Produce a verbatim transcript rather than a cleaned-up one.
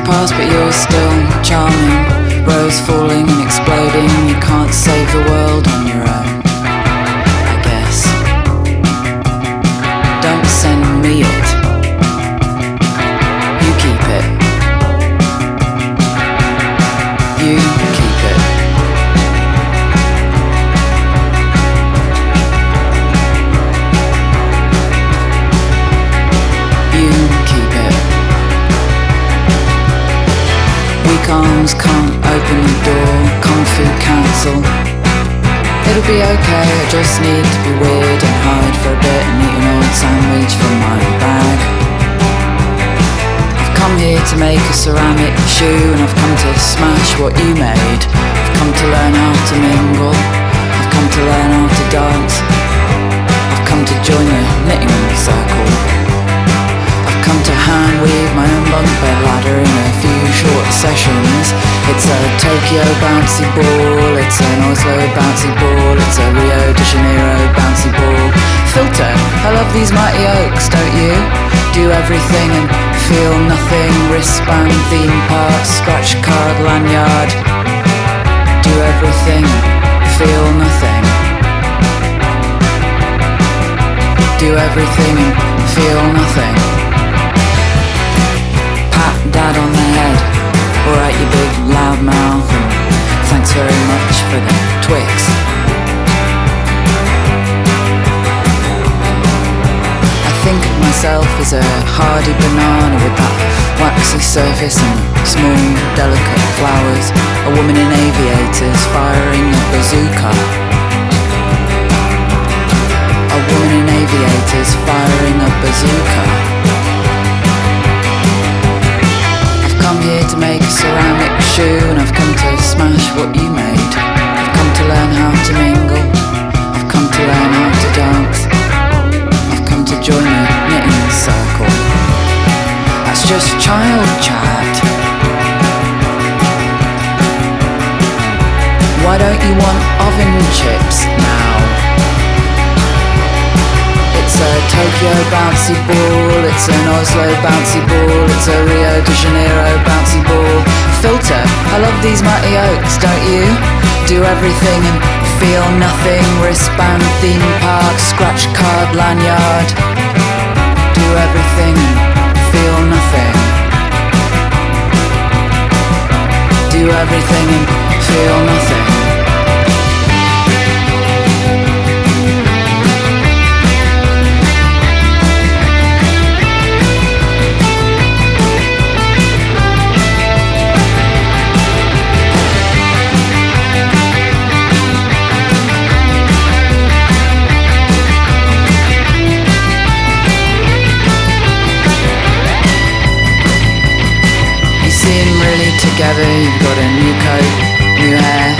past, but you're still charming. Rose falling and exploding. You can't save the world on your own, I guess. Don't send me it. You keep it. You keep it. You keep it. Weak arms can't open the door. Kung Fu Council. It'll be okay, I just need to be weird and hide for a bit and eat an old sandwich from my bag. I've come here to make a ceramic shoe, and I've come to smash what you made. I've come to learn how to mingle. I've come to learn how to dance. I've come to join the knitting circle. I've come to hand weave my own bunk bed ladder in a few short sessions. It's a Tokyo bouncy ball, it's an Oslo bouncy ball, it's a Rio de Janeiro bouncy ball. Filter, I love these mighty oaks, don't you? Do everything and feel nothing. Wristband, theme park, scratch card, lanyard. Do everything, feel nothing. Do everything and feel nothing. Pat dad on the head. Alright, you big loud mouth, and thanks very much for the Twix. I think of myself as a hardy banana with that waxy surface and small, delicate flowers. A woman in aviators firing a bazooka. A woman in aviators firing a bazooka. I've come here to make a ceramic shoe, and I've come to smash what you made. I've come to learn how to mingle. I've come to learn how to dance. I've come to join a knitting circle. That's just child chat. Why don't you want oven chips now? It's a Tokyo bouncy ball, it's an Oslo bouncy ball, it's a Rio de Janeiro bouncy ball. Filter, I love these mighty oaks, don't you? Do everything and feel nothing. Wristband, theme park, scratch card, lanyard. Do everything and feel nothing. Do everything and feel nothing. Together, you've got a new coat, new hair,